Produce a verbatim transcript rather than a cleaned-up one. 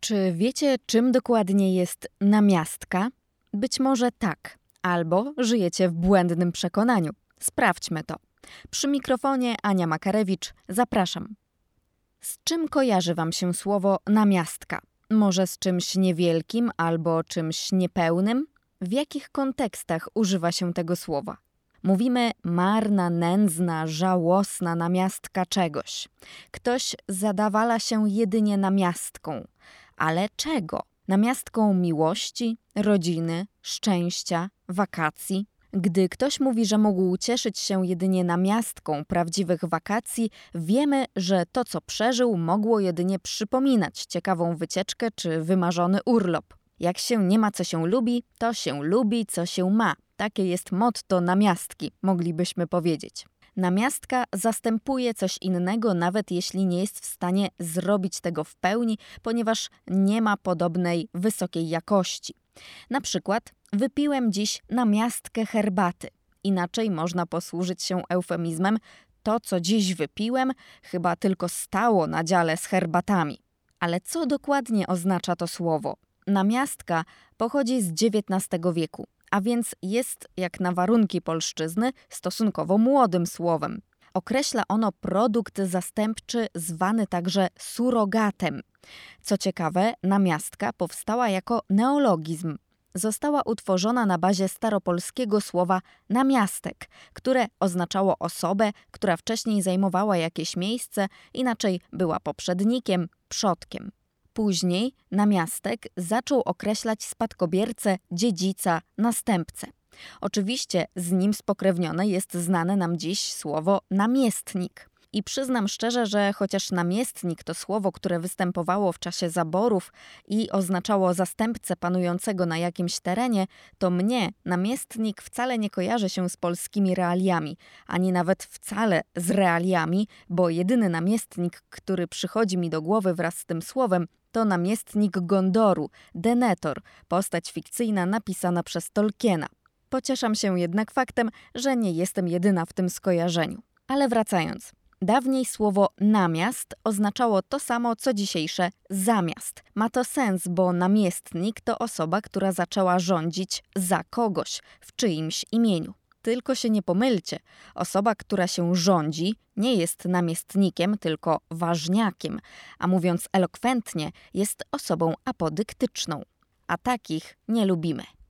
Czy wiecie, czym dokładnie jest namiastka? Być może tak, albo żyjecie w błędnym przekonaniu. Sprawdźmy to. Przy mikrofonie Ania Makarewicz, zapraszam. Z czym kojarzy wam się słowo namiastka? Może z czymś niewielkim albo czymś niepełnym? W jakich kontekstach używa się tego słowa? Mówimy marna, nędzna, żałosna namiastka czegoś. Ktoś zadawala się jedynie namiastką. Ale czego? Namiastką miłości, rodziny, szczęścia, wakacji? Gdy ktoś mówi, że mógł cieszyć się jedynie namiastką prawdziwych wakacji, wiemy, że to, co przeżył, mogło jedynie przypominać ciekawą wycieczkę czy wymarzony urlop. Jak się nie ma, co się lubi, to się lubi, co się ma. Takie jest motto namiastki, moglibyśmy powiedzieć. Namiastka zastępuje coś innego, nawet jeśli nie jest w stanie zrobić tego w pełni, ponieważ nie ma podobnej wysokiej jakości. Na przykład wypiłem dziś namiastkę herbaty. Inaczej można posłużyć się eufemizmem to, co dziś wypiłem, chyba tylko stało na dziale z herbatami. Ale co dokładnie oznacza to słowo? Namiastka pochodzi z dziewiętnastego wieku, a więc jest, jak na warunki polszczyzny, stosunkowo młodym słowem. Określa ono produkt zastępczy zwany także surogatem. Co ciekawe, namiastka powstała jako neologizm. Została utworzona na bazie staropolskiego słowa namiastek, które oznaczało osobę, która wcześniej zajmowała jakieś miejsce, inaczej była poprzednikiem, przodkiem. Później namiastek zaczął określać spadkobiercę, dziedzica, następcę. Oczywiście z nim spokrewnione jest znane nam dziś słowo namiestnik. I przyznam szczerze, że chociaż namiestnik to słowo, które występowało w czasie zaborów i oznaczało zastępcę panującego na jakimś terenie, to mnie namiestnik wcale nie kojarzy się z polskimi realiami, ani nawet wcale z realiami, bo jedyny namiestnik, który przychodzi mi do głowy wraz z tym słowem, to namiestnik Gondoru, Denethor, postać fikcyjna napisana przez Tolkiena. Pocieszam się jednak faktem, że nie jestem jedyna w tym skojarzeniu. Ale wracając. Dawniej słowo namiast oznaczało to samo, co dzisiejsze zamiast. Ma to sens, bo namiestnik to osoba, która zaczęła rządzić za kogoś, w czyimś imieniu. Tylko się nie pomylcie. Osoba, która się rządzi, nie jest namiestnikiem, tylko ważniakiem, a mówiąc elokwentnie, jest osobą apodyktyczną. A takich nie lubimy.